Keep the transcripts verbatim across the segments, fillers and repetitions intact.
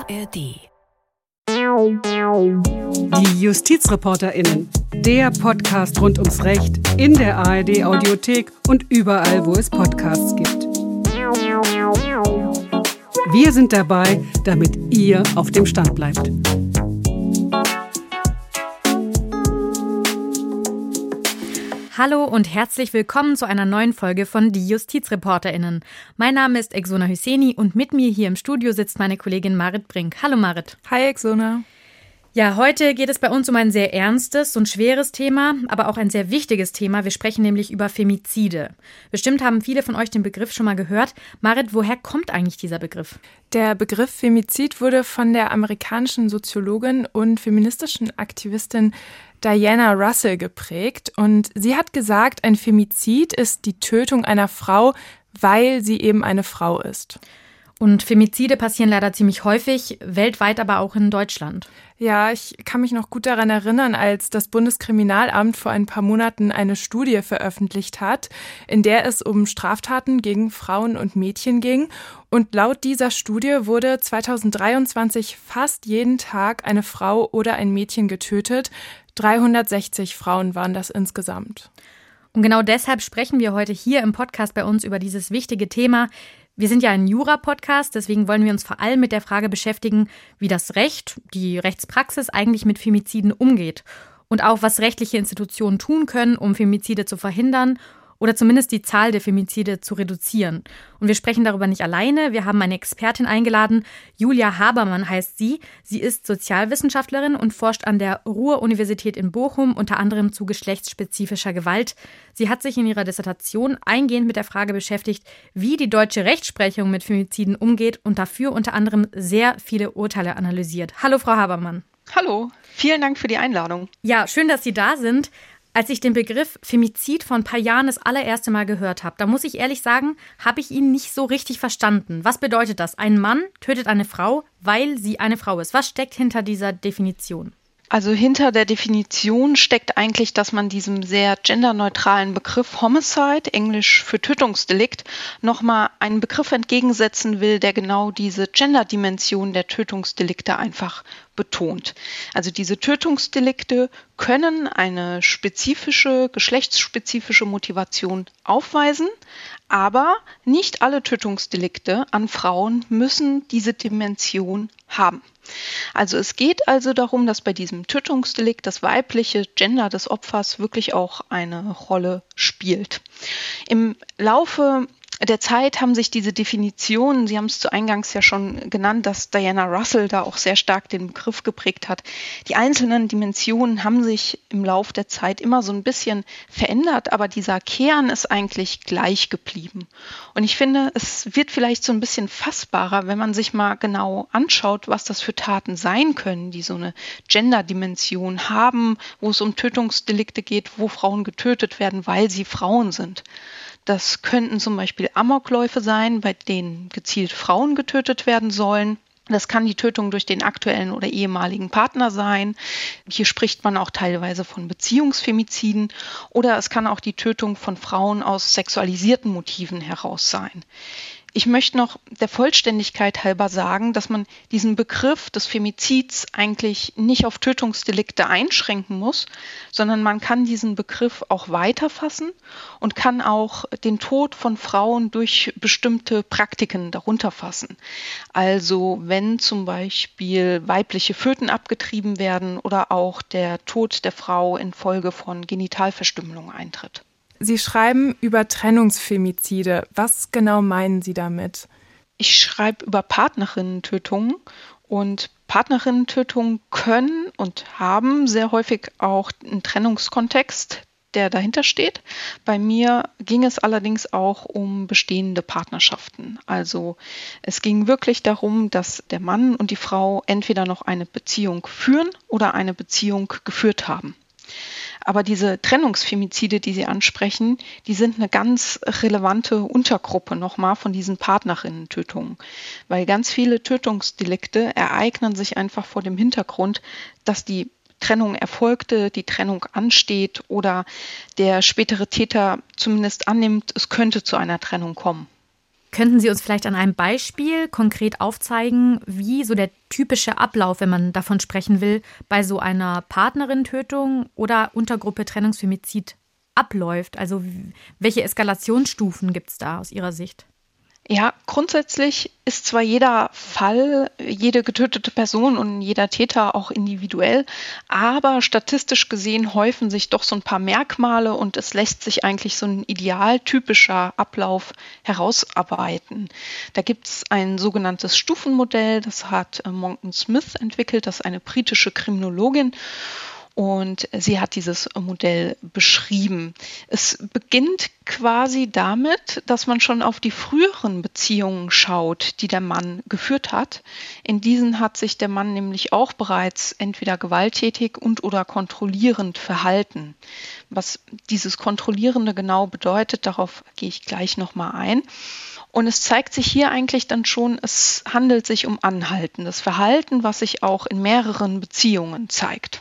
A R D. Die JustizreporterInnen, der Podcast rund ums Recht in der A R D-Audiothek und überall, wo es Podcasts gibt. Wir sind dabei, damit ihr auf dem Stand bleibt. Hallo und herzlich willkommen zu einer neuen Folge von Die JustizreporterInnen. Mein Name ist Exona Hüseni und mit mir hier im Studio sitzt meine Kollegin Marit Brink. Hallo Marit. Hi Exona. Ja, heute geht es bei uns um ein sehr ernstes und schweres Thema, aber auch ein sehr wichtiges Thema. Wir sprechen nämlich über Femizide. Bestimmt haben viele von euch den Begriff schon mal gehört. Marit, woher kommt eigentlich dieser Begriff? Der Begriff Femizid wurde von der amerikanischen Soziologin und feministischen Aktivistin Diana Russell geprägt. Und sie hat gesagt, ein Femizid ist die Tötung einer Frau, weil sie eben eine Frau ist. Und Femizide passieren leider ziemlich häufig, weltweit aber auch in Deutschland. Ja, ich kann mich noch gut daran erinnern, als das Bundeskriminalamt vor ein paar Monaten eine Studie veröffentlicht hat, in der es um Straftaten gegen Frauen und Mädchen ging. Und laut dieser Studie wurde zweitausenddreiundzwanzig fast jeden Tag eine Frau oder ein Mädchen getötet. dreihundertsechzig Frauen waren das insgesamt. Und genau deshalb sprechen wir heute hier im Podcast bei uns über dieses wichtige Thema. Wir sind ja ein Jura-Podcast, deswegen wollen wir uns vor allem mit der Frage beschäftigen, wie das Recht, die Rechtspraxis eigentlich mit Femiziden umgeht und auch, was rechtliche Institutionen tun können, um Femizide zu verhindern oder zumindest die Zahl der Femizide zu reduzieren. Und wir sprechen darüber nicht alleine. Wir haben eine Expertin eingeladen. Julia Habermann heißt sie. Sie ist Sozialwissenschaftlerin und forscht an der Ruhr-Universität in Bochum, unter anderem zu geschlechtsspezifischer Gewalt. Sie hat sich in ihrer Dissertation eingehend mit der Frage beschäftigt, wie die deutsche Rechtsprechung mit Femiziden umgeht und dafür unter anderem sehr viele Urteile analysiert. Hallo, Frau Habermann. Hallo, vielen Dank für die Einladung. Ja, schön, dass Sie da sind. Als ich den Begriff Femizid vor ein paar Jahren das allererste Mal gehört habe, da muss ich ehrlich sagen, habe ich ihn nicht so richtig verstanden. Was bedeutet das? Ein Mann tötet eine Frau, weil sie eine Frau ist. Was steckt hinter dieser Definition? Also hinter der Definition steckt eigentlich, dass man diesem sehr genderneutralen Begriff Homicide, englisch für Tötungsdelikt, nochmal einen Begriff entgegensetzen will, der genau diese Genderdimension der Tötungsdelikte einfach betont. Also diese Tötungsdelikte können eine spezifische, geschlechtsspezifische Motivation aufweisen, aber nicht alle Tötungsdelikte an Frauen müssen diese Dimension haben. Also es geht also darum, dass bei diesem Tötungsdelikt das weibliche Gender des Opfers wirklich auch eine Rolle spielt. Im Laufe der Zeit haben sich diese Definitionen, Sie haben es zu Eingangs ja schon genannt, dass Diana Russell da auch sehr stark den Begriff geprägt hat. Die einzelnen Dimensionen haben sich im Laufe der Zeit immer so ein bisschen verändert, aber dieser Kern ist eigentlich gleich geblieben. Und ich finde, es wird vielleicht so ein bisschen fassbarer, wenn man sich mal genau anschaut, was das für Taten sein können, die so eine Gender-Dimension haben, wo es um Tötungsdelikte geht, wo Frauen getötet werden, weil sie Frauen sind. Das könnten zum Beispiel Amokläufe sein, bei denen gezielt Frauen getötet werden sollen. Das kann die Tötung durch den aktuellen oder ehemaligen Partner sein. Hier spricht man auch teilweise von Beziehungsfemiziden. Oder es kann auch die Tötung von Frauen aus sexualisierten Motiven heraus sein. Ich möchte noch der Vollständigkeit halber sagen, dass man diesen Begriff des Femizids eigentlich nicht auf Tötungsdelikte einschränken muss, sondern man kann diesen Begriff auch weiterfassen und kann auch den Tod von Frauen durch bestimmte Praktiken darunter fassen. Also wenn zum Beispiel weibliche Föten abgetrieben werden oder auch der Tod der Frau infolge von Genitalverstümmelung eintritt. Sie schreiben über Trennungsfemizide. Was genau meinen Sie damit? Ich schreibe über Partnerinnentötungen und Partnerinnentötungen können und haben sehr häufig auch einen Trennungskontext, der dahinter steht. Bei mir ging es allerdings auch um bestehende Partnerschaften. Also es ging wirklich darum, dass der Mann und die Frau entweder noch eine Beziehung führen oder eine Beziehung geführt haben. Aber diese Trennungsfemizide, die Sie ansprechen, die sind eine ganz relevante Untergruppe nochmal von diesen Partnerinnentötungen. Weil ganz viele Tötungsdelikte ereignen sich einfach vor dem Hintergrund, dass die Trennung erfolgte, die Trennung ansteht oder der spätere Täter zumindest annimmt, es könnte zu einer Trennung kommen. Könnten Sie uns vielleicht an einem Beispiel konkret aufzeigen, wie so der typische Ablauf, wenn man davon sprechen will, bei so einer Partnerin-Tötung oder Untergruppe Trennungsfemizid abläuft? Also welche Eskalationsstufen gibt es da aus Ihrer Sicht? Ja, grundsätzlich ist zwar jeder Fall, jede getötete Person und jeder Täter auch individuell, aber statistisch gesehen häufen sich doch so ein paar Merkmale und es lässt sich eigentlich so ein idealtypischer Ablauf herausarbeiten. Da gibt es ein sogenanntes Stufenmodell, das hat Monckton Smith entwickelt, das ist eine britische Kriminologin. Und sie hat dieses Modell beschrieben. Es beginnt quasi damit, dass man schon auf die früheren Beziehungen schaut, die der Mann geführt hat. In diesen hat sich der Mann nämlich auch bereits entweder gewalttätig und oder kontrollierend verhalten. Was dieses Kontrollierende genau bedeutet, darauf gehe ich gleich nochmal ein. Und es zeigt sich hier eigentlich dann schon, es handelt sich um anhaltendes Verhalten, was sich auch in mehreren Beziehungen zeigt.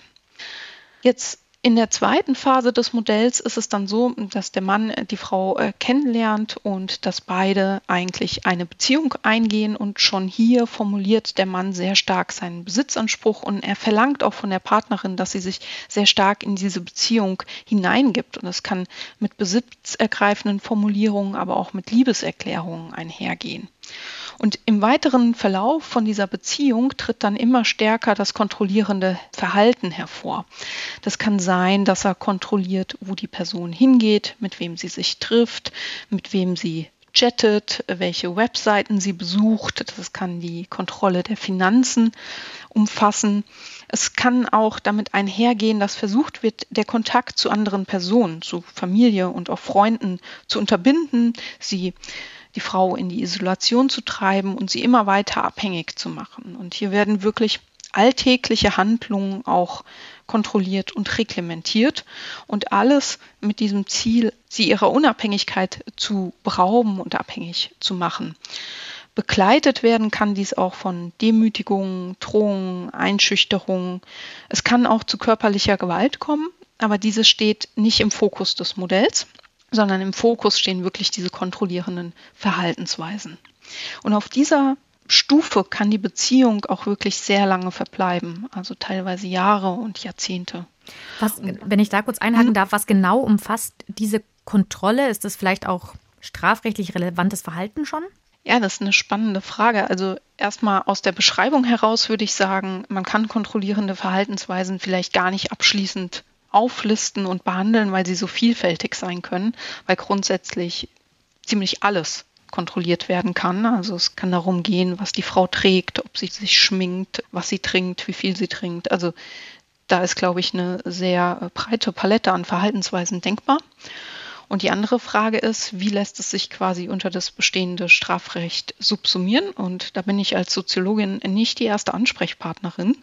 Jetzt in der zweiten Phase des Modells ist es dann so, dass der Mann die Frau äh, kennenlernt und dass beide eigentlich eine Beziehung eingehen und schon hier formuliert der Mann sehr stark seinen Besitzanspruch und er verlangt auch von der Partnerin, dass sie sich sehr stark in diese Beziehung hineingibt und das kann mit besitzergreifenden Formulierungen, aber auch mit Liebeserklärungen einhergehen. Und im weiteren Verlauf von dieser Beziehung tritt dann immer stärker das kontrollierende Verhalten hervor. Das kann sein, dass er kontrolliert, wo die Person hingeht, mit wem sie sich trifft, mit wem sie chattet, welche Webseiten sie besucht. Das kann die Kontrolle der Finanzen umfassen. Es kann auch damit einhergehen, dass versucht wird, der Kontakt zu anderen Personen, zu Familie und auch Freunden zu unterbinden, sie die Frau in die Isolation zu treiben und sie immer weiter abhängig zu machen. Und hier werden wirklich alltägliche Handlungen auch kontrolliert und reglementiert und alles mit diesem Ziel, sie ihrer Unabhängigkeit zu berauben und abhängig zu machen. Begleitet werden kann dies auch von Demütigungen, Drohungen, Einschüchterungen. Es kann auch zu körperlicher Gewalt kommen, aber diese steht nicht im Fokus des Modells, sondern im Fokus stehen wirklich diese kontrollierenden Verhaltensweisen. Und auf dieser Stufe kann die Beziehung auch wirklich sehr lange verbleiben, also teilweise Jahre und Jahrzehnte. Was, wenn ich da kurz einhaken hm? darf, was genau umfasst diese Kontrolle? Ist das vielleicht auch strafrechtlich relevantes Verhalten schon? Ja, das ist eine spannende Frage. Also erstmal aus der Beschreibung heraus würde ich sagen, man kann kontrollierende Verhaltensweisen vielleicht gar nicht abschließend auflisten und behandeln, weil sie so vielfältig sein können, weil grundsätzlich ziemlich alles kontrolliert werden kann. Also es kann darum gehen, was die Frau trägt, ob sie sich schminkt, was sie trinkt, wie viel sie trinkt. Also da ist, glaube ich, eine sehr breite Palette an Verhaltensweisen denkbar. Und die andere Frage ist, wie lässt es sich quasi unter das bestehende Strafrecht subsumieren? Und da bin ich als Soziologin nicht die erste Ansprechpartnerin.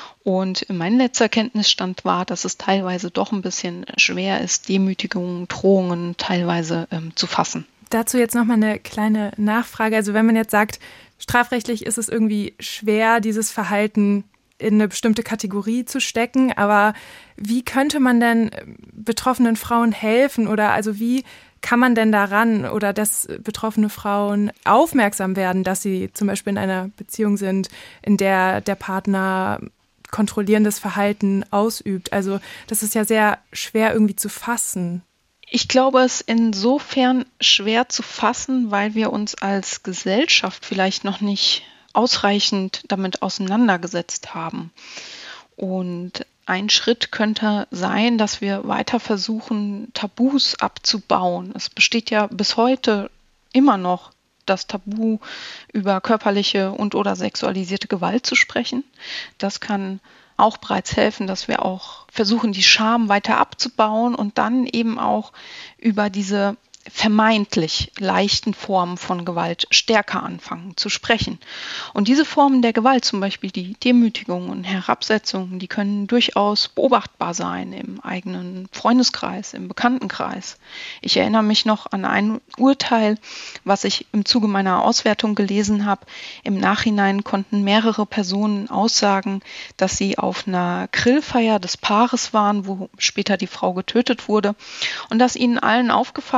Und mein letzter Kenntnisstand war, dass es teilweise doch ein bisschen schwer ist, Demütigungen, Drohungen teilweise ähm, zu fassen. Dazu jetzt nochmal eine kleine Nachfrage. Also wenn man jetzt sagt, strafrechtlich ist es irgendwie schwer, dieses Verhalten in eine bestimmte Kategorie zu stecken, aber wie könnte man denn betroffenen Frauen helfen oder also wie kann man denn daran oder dass betroffene Frauen aufmerksam werden, dass sie zum Beispiel in einer Beziehung sind, in der der Partner kontrollierendes Verhalten ausübt? Also das ist ja sehr schwer irgendwie zu fassen. Ich glaube, es ist insofern schwer zu fassen, weil wir uns als Gesellschaft vielleicht noch nicht ausreichend damit auseinandergesetzt haben. Und ein Schritt könnte sein, dass wir weiter versuchen, Tabus abzubauen. Es besteht ja bis heute immer noch das Tabu, über körperliche und oder sexualisierte Gewalt zu sprechen. Das kann auch bereits helfen, dass wir auch versuchen, die Scham weiter abzubauen und dann eben auch über diese vermeintlich leichten Formen von Gewalt stärker anfangen zu sprechen. Und diese Formen der Gewalt, zum Beispiel die Demütigung und Herabsetzung, die können durchaus beobachtbar sein im eigenen Freundeskreis, im Bekanntenkreis. Ich erinnere mich noch an ein Urteil, was ich im Zuge meiner Auswertung gelesen habe. Im Nachhinein konnten mehrere Personen aussagen, dass sie auf einer Grillfeier des Paares waren, wo später die Frau getötet wurde und dass ihnen allen aufgefallen ist,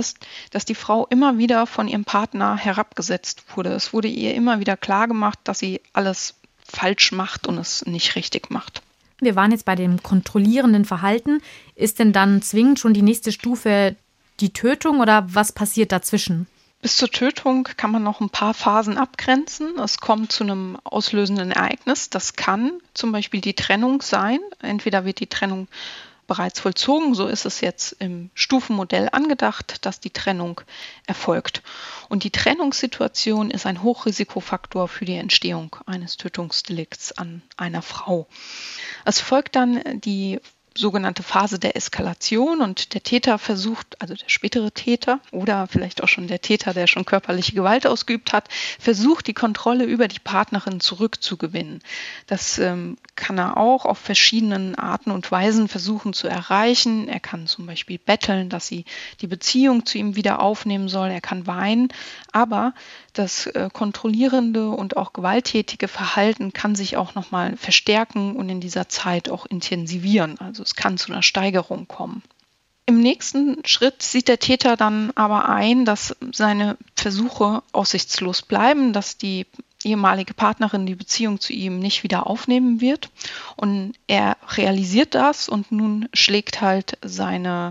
ist, dass die Frau immer wieder von ihrem Partner herabgesetzt wurde. Es wurde ihr immer wieder klargemacht, dass sie alles falsch macht und es nicht richtig macht. Wir waren jetzt bei dem kontrollierenden Verhalten. Ist denn dann zwingend schon die nächste Stufe die Tötung oder was passiert dazwischen? Bis zur Tötung kann man noch ein paar Phasen abgrenzen. Es kommt zu einem auslösenden Ereignis. Das kann zum Beispiel die Trennung sein. Entweder wird die Trennung bereits vollzogen, so ist es jetzt im Stufenmodell angedacht, dass die Trennung erfolgt. Und die Trennungssituation ist ein Hochrisikofaktor für die Entstehung eines Tötungsdelikts an einer Frau. Es folgt dann die sogenannte Phase der Eskalation und der Täter versucht, also der spätere Täter oder vielleicht auch schon der Täter, der schon körperliche Gewalt ausgeübt hat, versucht die Kontrolle über die Partnerin zurückzugewinnen. Das ähm, kann er auch auf verschiedenen Arten und Weisen versuchen zu erreichen. Er kann zum Beispiel betteln, dass sie die Beziehung zu ihm wieder aufnehmen soll. Er kann weinen, aber das äh, kontrollierende und auch gewalttätige Verhalten kann sich auch nochmal verstärken und in dieser Zeit auch intensivieren. Also es kann zu einer Steigerung kommen. Im nächsten Schritt sieht der Täter dann aber ein, dass seine Versuche aussichtslos bleiben, dass die ehemalige Partnerin die Beziehung zu ihm nicht wieder aufnehmen wird. Und er realisiert das und nun schlägt halt seine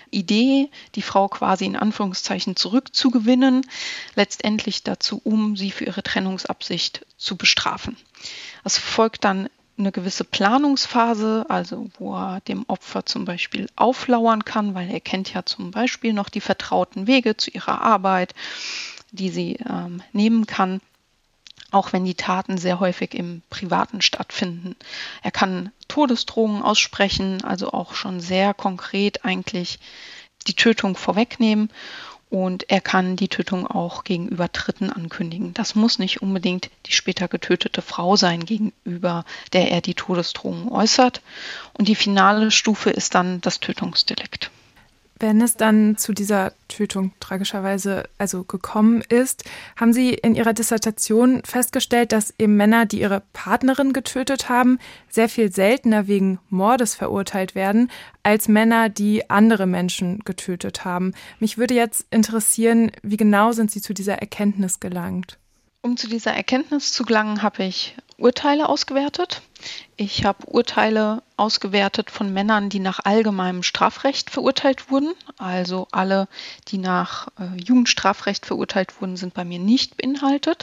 Idee, die Frau quasi in Anführungszeichen zurückzugewinnen, letztendlich dazu um, sie für ihre Trennungsabsicht zu bestrafen. Es folgt dann eine gewisse Planungsphase, also wo er dem Opfer zum Beispiel auflauern kann, weil er kennt ja zum Beispiel noch die vertrauten Wege zu ihrer Arbeit, die sie ähm, nehmen kann, auch wenn die Taten sehr häufig im Privaten stattfinden. Er kann Todesdrohungen aussprechen, also auch schon sehr konkret eigentlich die Tötung vorwegnehmen. Und er kann die Tötung auch gegenüber Dritten ankündigen. Das muss nicht unbedingt die später getötete Frau sein, gegenüber der er die Todesdrohung äußert. Und die finale Stufe ist dann das Tötungsdelikt. Wenn es dann zu dieser Tötung tragischerweise also gekommen ist, haben Sie in Ihrer Dissertation festgestellt, dass eben Männer, die ihre Partnerin getötet haben, sehr viel seltener wegen Mordes verurteilt werden, als Männer, die andere Menschen getötet haben. Mich würde jetzt interessieren, wie genau sind Sie zu dieser Erkenntnis gelangt? Um zu dieser Erkenntnis zu gelangen, habe ich Urteile ausgewertet. Ich habe Urteile ausgewertet von Männern, die nach allgemeinem Strafrecht verurteilt wurden. Also alle, die nach äh, Jugendstrafrecht verurteilt wurden, sind bei mir nicht beinhaltet.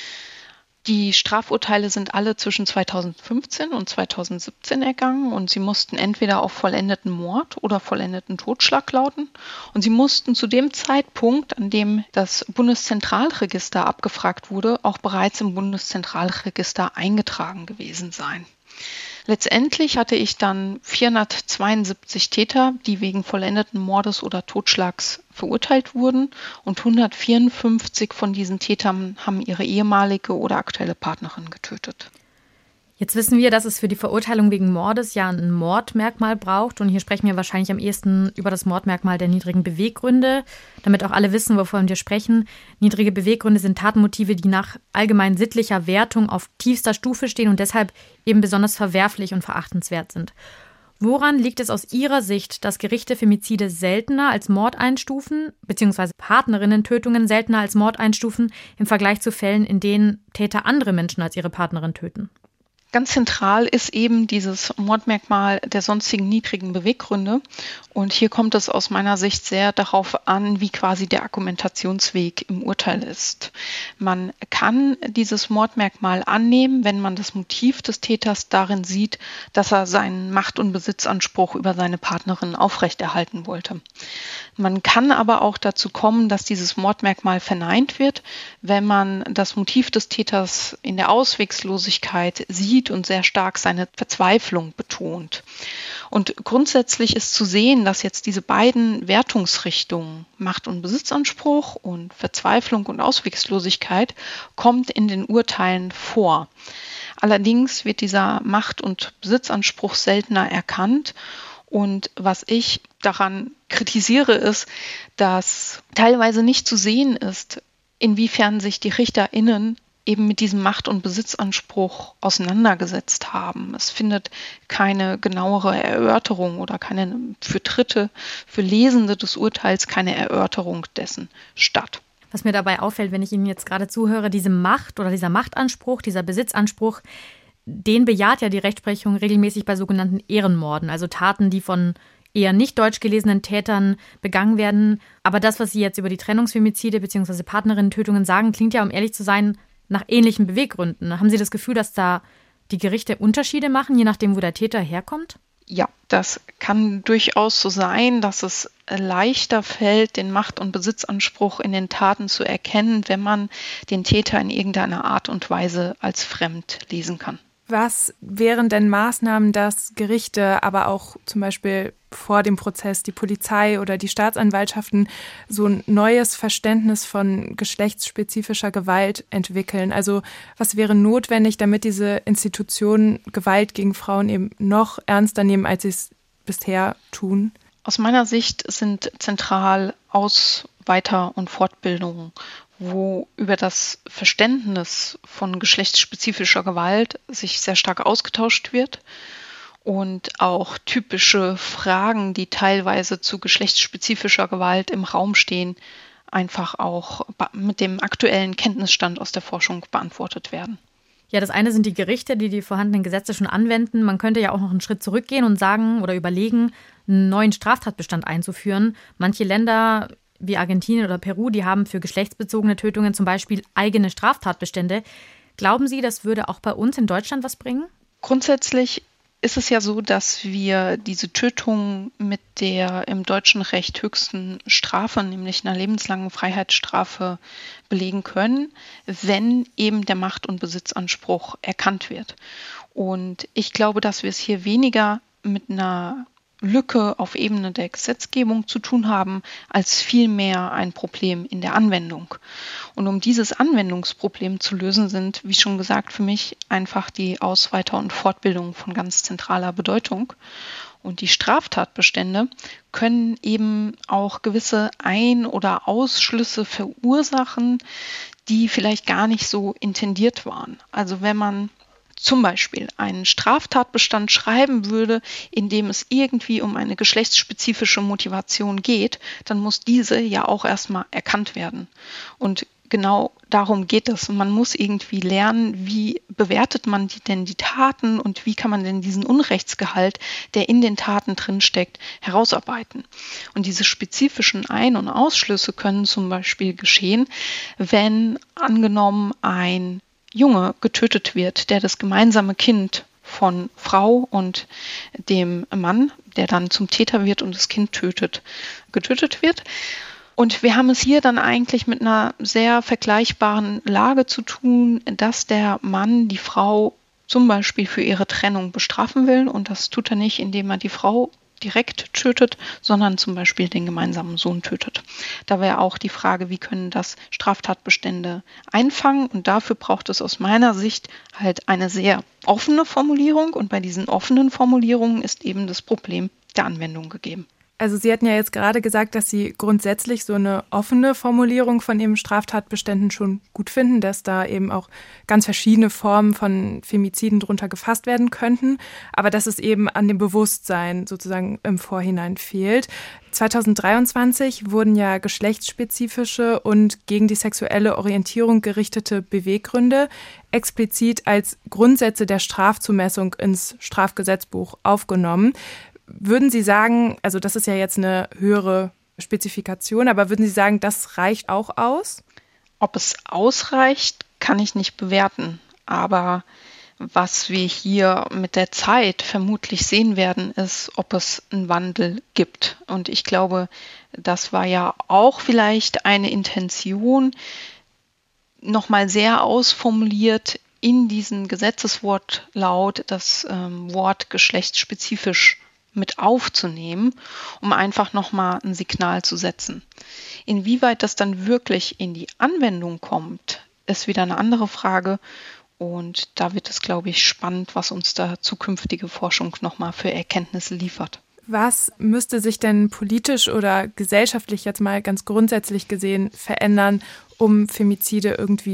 Die Strafurteile sind alle zwischen zweitausendfünfzehn und zweitausendsiebzehn ergangen und sie mussten entweder auf vollendeten Mord oder vollendeten Totschlag lauten. Und sie mussten zu dem Zeitpunkt, an dem das Bundeszentralregister abgefragt wurde, auch bereits im Bundeszentralregister eingetragen gewesen sein. Letztendlich hatte ich dann vierhundertzweiundsiebzig Täter, die wegen vollendeten Mordes oder Totschlags verurteilt wurden und hundertvierundfünfzig von diesen Tätern haben ihre ehemalige oder aktuelle Partnerin getötet. Jetzt wissen wir, dass es für die Verurteilung wegen Mordes ja ein Mordmerkmal braucht. Und hier sprechen wir wahrscheinlich am ehesten über das Mordmerkmal der niedrigen Beweggründe, damit auch alle wissen, wovon wir sprechen. Niedrige Beweggründe sind Tatenmotive, die nach allgemein sittlicher Wertung auf tiefster Stufe stehen und deshalb eben besonders verwerflich und verachtenswert sind. Woran liegt es aus Ihrer Sicht, dass Gerichte Femizide seltener als Mord einstufen, beziehungsweise Partnerinnen-Tötungen seltener als Mord einstufen, im Vergleich zu Fällen, in denen Täter andere Menschen als ihre Partnerin töten? Ganz zentral ist eben dieses Mordmerkmal der sonstigen niedrigen Beweggründe. Und hier kommt es aus meiner Sicht sehr darauf an, wie quasi der Argumentationsweg im Urteil ist. Man kann dieses Mordmerkmal annehmen, wenn man das Motiv des Täters darin sieht, dass er seinen Macht- und Besitzanspruch über seine Partnerin aufrechterhalten wollte. Man kann aber auch dazu kommen, dass dieses Mordmerkmal verneint wird, wenn man das Motiv des Täters in der Auswegslosigkeit sieht und sehr stark seine Verzweiflung betont. Und grundsätzlich ist zu sehen, dass jetzt diese beiden Wertungsrichtungen, Macht- und Besitzanspruch und Verzweiflung und Auswegslosigkeit, kommt in den Urteilen vor. Allerdings wird dieser Macht- und Besitzanspruch seltener erkannt. Und was ich daran kritisiere, ist, dass teilweise nicht zu sehen ist, inwiefern sich die RichterInnen eben mit diesem Macht- und Besitzanspruch auseinandergesetzt haben. Es findet keine genauere Erörterung oder keine für Dritte, für Lesende des Urteils keine Erörterung dessen statt. Was mir dabei auffällt, wenn ich Ihnen jetzt gerade zuhöre, diese Macht oder dieser Machtanspruch, dieser Besitzanspruch, den bejaht ja die Rechtsprechung regelmäßig bei sogenannten Ehrenmorden, also Taten, die von eher nicht deutsch gelesenen Tätern begangen werden. Aber das, was Sie jetzt über die Trennungsfemizide bzw. Partnerinnen-Tötungen sagen, klingt ja, um ehrlich zu sein, nach ähnlichen Beweggründen. Haben Sie das Gefühl, dass da die Gerichte Unterschiede machen, je nachdem, wo der Täter herkommt? Ja, das kann durchaus so sein, dass es leichter fällt, den Macht- und Besitzanspruch in den Taten zu erkennen, wenn man den Täter in irgendeiner Art und Weise als fremd lesen kann. Was wären denn Maßnahmen, dass Gerichte, aber auch zum Beispiel vor dem Prozess die Polizei oder die Staatsanwaltschaften so ein neues Verständnis von geschlechtsspezifischer Gewalt entwickeln? Also was wäre notwendig, damit diese Institutionen Gewalt gegen Frauen eben noch ernster nehmen, als sie es bisher tun? Aus meiner Sicht sind zentral Aus-, Weiter- und Fortbildungen, wo über das Verständnis von geschlechtsspezifischer Gewalt sich sehr stark ausgetauscht wird und auch typische Fragen, die teilweise zu geschlechtsspezifischer Gewalt im Raum stehen, einfach auch mit dem aktuellen Kenntnisstand aus der Forschung beantwortet werden. Ja, das eine sind die Gerichte, die die vorhandenen Gesetze schon anwenden. Man könnte ja auch noch einen Schritt zurückgehen und sagen oder überlegen, einen neuen Straftatbestand einzuführen. Manche Länder wie Argentinien oder Peru, die haben für geschlechtsbezogene Tötungen zum Beispiel eigene Straftatbestände. Glauben Sie, das würde auch bei uns in Deutschland was bringen? Grundsätzlich ist es ja so, dass wir diese Tötung mit der im deutschen Recht höchsten Strafe, nämlich einer lebenslangen Freiheitsstrafe, belegen können, wenn eben der Macht- und Besitzanspruch erkannt wird. Und ich glaube, dass wir es hier weniger mit einer Lücke auf Ebene der Gesetzgebung zu tun haben, als vielmehr ein Problem in der Anwendung. Und um dieses Anwendungsproblem zu lösen, sind, wie schon gesagt, für mich einfach die Aus-, Weiter- und Fortbildung von ganz zentraler Bedeutung. Und die Straftatbestände können eben auch gewisse Ein- oder Ausschlüsse verursachen, die vielleicht gar nicht so intendiert waren. Also wenn man zum Beispiel einen Straftatbestand schreiben würde, in dem es irgendwie um eine geschlechtsspezifische Motivation geht, dann muss diese ja auch erstmal erkannt werden. Und genau darum geht es. Man muss irgendwie lernen, wie bewertet man die denn die Taten und wie kann man denn diesen Unrechtsgehalt, der in den Taten drinsteckt, herausarbeiten. Und diese spezifischen Ein- und Ausschlüsse können zum Beispiel geschehen, wenn angenommen ein Junge getötet wird, der das gemeinsame Kind von Frau und dem Mann, der dann zum Täter wird und das Kind tötet, getötet wird. Und wir haben es hier dann eigentlich mit einer sehr vergleichbaren Lage zu tun, dass der Mann die Frau zum Beispiel für ihre Trennung bestrafen will. Und das tut er nicht, indem er die Frau direkt tötet, sondern zum Beispiel den gemeinsamen Sohn tötet. Da wäre auch die Frage, wie können das Straftatbestände einfangen? Und dafür braucht es aus meiner Sicht halt eine sehr offene Formulierung. Und bei diesen offenen Formulierungen ist eben das Problem der Anwendung gegeben. Also Sie hatten ja jetzt gerade gesagt, dass Sie grundsätzlich so eine offene Formulierung von eben Straftatbeständen schon gut finden, dass da eben auch ganz verschiedene Formen von Femiziden drunter gefasst werden könnten, aber dass es eben an dem Bewusstsein sozusagen im Vorhinein fehlt. zweitausenddreiundzwanzig wurden ja geschlechtsspezifische und gegen die sexuelle Orientierung gerichtete Beweggründe explizit als Grundsätze der Strafzumessung ins Strafgesetzbuch aufgenommen. Würden Sie sagen, also das ist ja jetzt eine höhere Spezifikation, aber würden Sie sagen, das reicht auch aus? Ob es ausreicht, kann ich nicht bewerten. Aber was wir hier mit der Zeit vermutlich sehen werden, ist, ob es einen Wandel gibt. Und ich glaube, das war ja auch vielleicht eine Intention, nochmal sehr ausformuliert in diesen Gesetzeswortlaut das ähm, Wort geschlechtsspezifisch mit aufzunehmen, um einfach nochmal ein Signal zu setzen. Inwieweit das dann wirklich in die Anwendung kommt, ist wieder eine andere Frage. Und da wird es, glaube ich, spannend, was uns da zukünftige Forschung nochmal für Erkenntnisse liefert. Was müsste sich denn politisch oder gesellschaftlich jetzt mal ganz grundsätzlich gesehen verändern, um Femizide irgendwie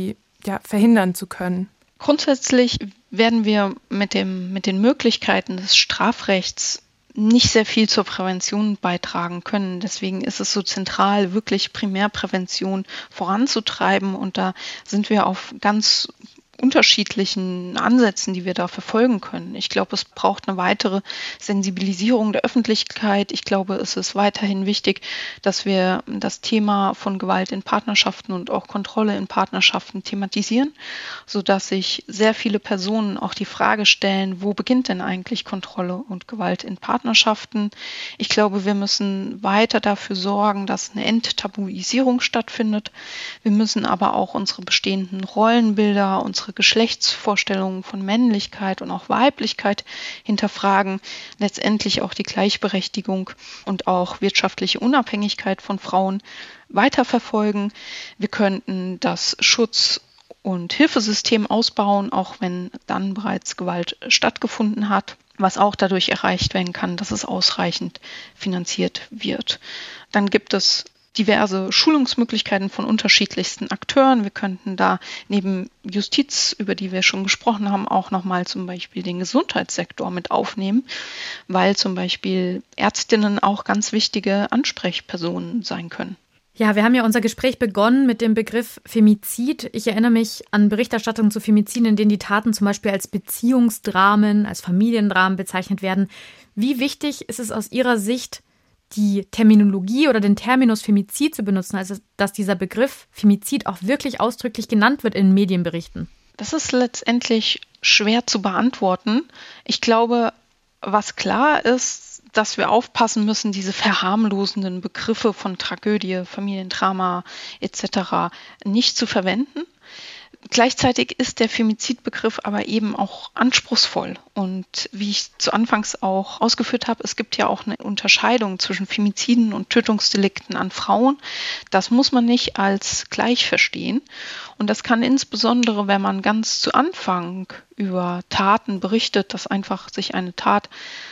ja, verhindern zu können? Grundsätzlich werden wir mit dem, mit den Möglichkeiten des Strafrechts nicht sehr viel zur Prävention beitragen können. Deswegen ist es so zentral, wirklich Primärprävention voranzutreiben. Und da sind wir auf ganz unterschiedlichen Ansätzen, die wir da verfolgen können. Ich glaube, es braucht eine weitere Sensibilisierung der Öffentlichkeit. Ich glaube, es ist weiterhin wichtig, dass wir das Thema von Gewalt in Partnerschaften und auch Kontrolle in Partnerschaften thematisieren, sodass sich sehr viele Personen auch die Frage stellen, wo beginnt denn eigentlich Kontrolle und Gewalt in Partnerschaften? Ich glaube, wir müssen weiter dafür sorgen, dass eine Enttabuisierung stattfindet. Wir müssen aber auch unsere bestehenden Rollenbilder, unsere Geschlechtsvorstellungen von Männlichkeit und auch Weiblichkeit hinterfragen, letztendlich auch die Gleichberechtigung und auch wirtschaftliche Unabhängigkeit von Frauen weiterverfolgen. Wir könnten das Schutz- und Hilfesystem ausbauen, auch wenn dann bereits Gewalt stattgefunden hat, was auch dadurch erreicht werden kann, dass es ausreichend finanziert wird. Dann gibt es diverse Schulungsmöglichkeiten von unterschiedlichsten Akteuren. Wir könnten da neben Justiz, über die wir schon gesprochen haben, auch nochmal zum Beispiel den Gesundheitssektor mit aufnehmen, weil zum Beispiel Ärztinnen auch ganz wichtige Ansprechpersonen sein können. Ja, wir haben ja unser Gespräch begonnen mit dem Begriff Femizid. Ich erinnere mich an Berichterstattungen zu Femiziden, in denen die Taten zum Beispiel als Beziehungsdramen, als Familiendramen bezeichnet werden. Wie wichtig ist es aus Ihrer Sicht, die Terminologie oder den Terminus Femizid zu benutzen, also dass dieser Begriff Femizid auch wirklich ausdrücklich genannt wird in Medienberichten? Das ist letztendlich schwer zu beantworten. Ich glaube, was klar ist, dass wir aufpassen müssen, diese verharmlosenden Begriffe von Tragödie, Familiendrama et cetera nicht zu verwenden. Gleichzeitig ist der Femizidbegriff aber eben auch anspruchsvoll. Und wie ich zu Anfangs auch ausgeführt habe, es gibt ja auch eine Unterscheidung zwischen Femiziden und Tötungsdelikten an Frauen. Das muss man nicht als gleich verstehen. Und das kann insbesondere, wenn man ganz zu Anfang über Taten berichtet, dass einfach sich eine Tat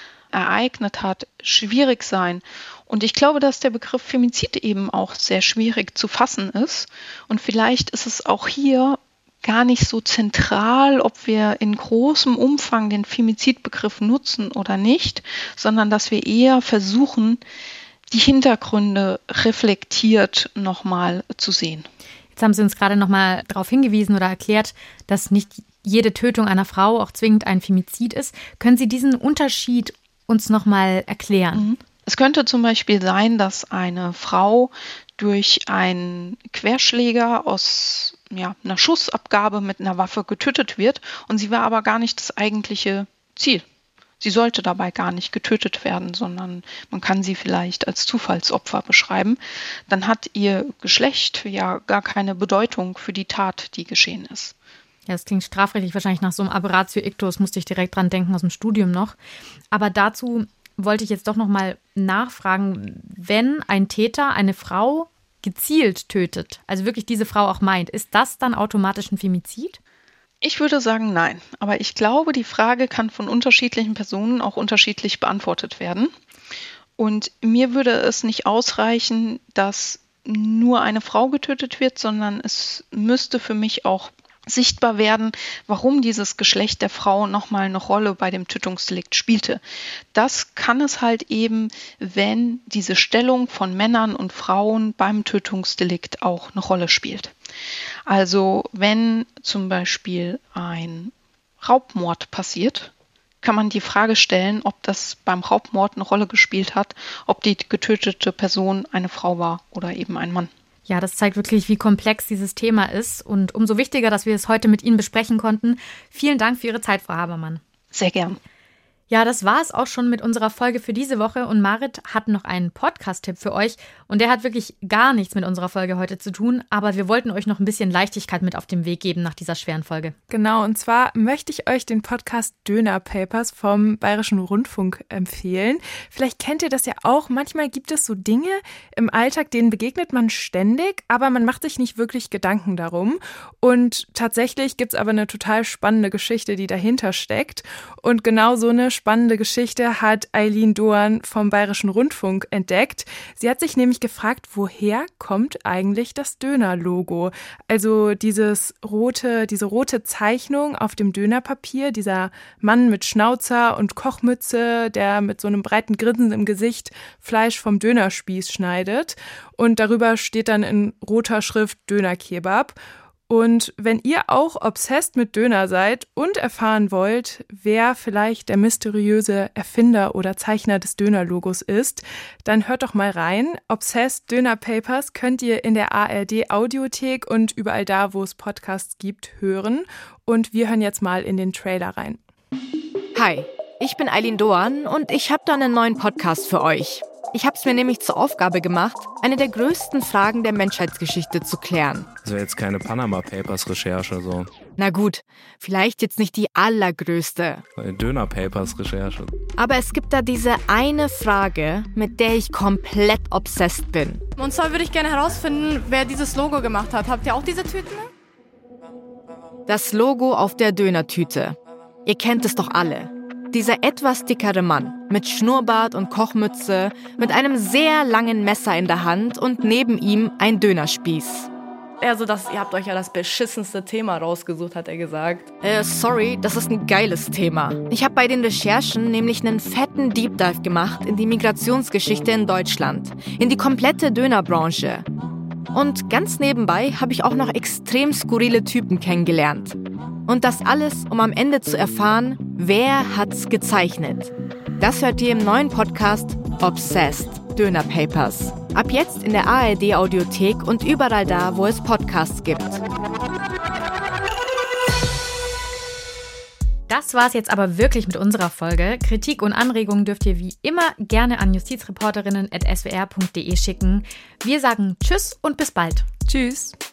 ereignet hat, schwierig sein. Und ich glaube, dass der Begriff Femizid eben auch sehr schwierig zu fassen ist. Und vielleicht ist es auch hier gar nicht so zentral, ob wir in großem Umfang den Femizidbegriff nutzen oder nicht, sondern dass wir eher versuchen, die Hintergründe reflektiert nochmal zu sehen. Jetzt haben Sie uns gerade nochmal darauf hingewiesen oder erklärt, dass nicht jede Tötung einer Frau auch zwingend ein Femizid ist. Können Sie diesen Unterschied uns nochmal erklären? Es könnte zum Beispiel sein, dass eine Frau durch einen Querschläger aus ja, einer Schussabgabe mit einer Waffe getötet wird und sie war aber gar nicht das eigentliche Ziel. Sie sollte dabei gar nicht getötet werden, sondern man kann sie vielleicht als Zufallsopfer beschreiben. Dann hat ihr Geschlecht ja gar keine Bedeutung für die Tat, die geschehen ist. Ja, das klingt strafrechtlich wahrscheinlich nach so einem Aberratio ictus, musste ich direkt dran denken aus dem Studium noch. Aber dazu wollte ich jetzt doch noch mal nachfragen, wenn ein Täter eine Frau gezielt tötet, also wirklich diese Frau auch meint, ist das dann automatisch ein Femizid? Ich würde sagen, nein. Aber ich glaube, die Frage kann von unterschiedlichen Personen auch unterschiedlich beantwortet werden. Und mir würde es nicht ausreichen, dass nur eine Frau getötet wird, sondern es müsste für mich auch sichtbar werden, warum dieses Geschlecht der Frau nochmal eine Rolle bei dem Tötungsdelikt spielte. Das kann es halt eben, wenn diese Stellung von Männern und Frauen beim Tötungsdelikt auch eine Rolle spielt. Also wenn zum Beispiel ein Raubmord passiert, kann man die Frage stellen, ob das beim Raubmord eine Rolle gespielt hat, ob die getötete Person eine Frau war oder eben ein Mann. Ja, das zeigt wirklich, wie komplex dieses Thema ist und umso wichtiger, dass wir es heute mit Ihnen besprechen konnten. Vielen Dank für Ihre Zeit, Frau Habermann. Sehr gern. Ja, das war es auch schon mit unserer Folge für diese Woche und Marit hat noch einen Podcast-Tipp für euch und der hat wirklich gar nichts mit unserer Folge heute zu tun, aber wir wollten euch noch ein bisschen Leichtigkeit mit auf den Weg geben nach dieser schweren Folge. Genau, und zwar möchte ich euch den Podcast Döner Papers vom Bayerischen Rundfunk empfehlen. Vielleicht kennt ihr das ja auch, manchmal gibt es so Dinge im Alltag, denen begegnet man ständig, aber man macht sich nicht wirklich Gedanken darum und tatsächlich gibt es aber eine total spannende Geschichte, die dahinter steckt und genau so eine spannende Geschichte hat Eileen Doan vom Bayerischen Rundfunk entdeckt. Sie hat sich nämlich gefragt, woher kommt eigentlich das Döner-Logo? Also dieses rote, diese rote Zeichnung auf dem Dönerpapier, dieser Mann mit Schnauzer und Kochmütze, der mit so einem breiten Grinsen im Gesicht Fleisch vom Dönerspieß schneidet. Und darüber steht dann in roter Schrift Döner-Kebab. Und wenn ihr auch obsessed mit Döner seid und erfahren wollt, wer vielleicht der mysteriöse Erfinder oder Zeichner des Döner-Logos ist, dann hört doch mal rein. Obsessed Döner Papers könnt ihr in der A R D-Audiothek und überall da, wo es Podcasts gibt, hören. Und wir hören jetzt mal in den Trailer rein. Hi, ich bin Eileen Doan und ich habe da einen neuen Podcast für euch. Ich habe es mir nämlich zur Aufgabe gemacht, eine der größten Fragen der Menschheitsgeschichte zu klären. Das wäre jetzt keine Panama Papers Recherche so. Na gut, vielleicht jetzt nicht die allergrößte. Döner Papers Recherche. Aber es gibt da diese eine Frage, mit der ich komplett obsessed bin. Und zwar würde ich gerne herausfinden, wer dieses Logo gemacht hat. Habt ihr auch diese Tüten? Das Logo auf der Dönertüte. Ihr kennt es doch alle. Dieser etwas dickere Mann mit Schnurrbart und Kochmütze, mit einem sehr langen Messer in der Hand und neben ihm ein Dönerspieß. Also das, ihr habt euch ja das beschissenste Thema rausgesucht, hat er gesagt. Äh, sorry, das ist ein geiles Thema. Ich habe bei den Recherchen nämlich einen fetten Deep Dive gemacht in die Migrationsgeschichte in Deutschland, in die komplette Dönerbranche. Und ganz nebenbei habe ich auch noch extrem skurrile Typen kennengelernt. Und das alles, um am Ende zu erfahren, wer hat's gezeichnet. Das hört ihr im neuen Podcast Obsessed Döner Papers. Ab jetzt in der A R D-Audiothek und überall da, wo es Podcasts gibt. Das war's jetzt aber wirklich mit unserer Folge. Kritik und Anregungen dürft ihr wie immer gerne an justizreporterinnen at s w r punkt d e schicken. Wir sagen Tschüss und bis bald. Tschüss.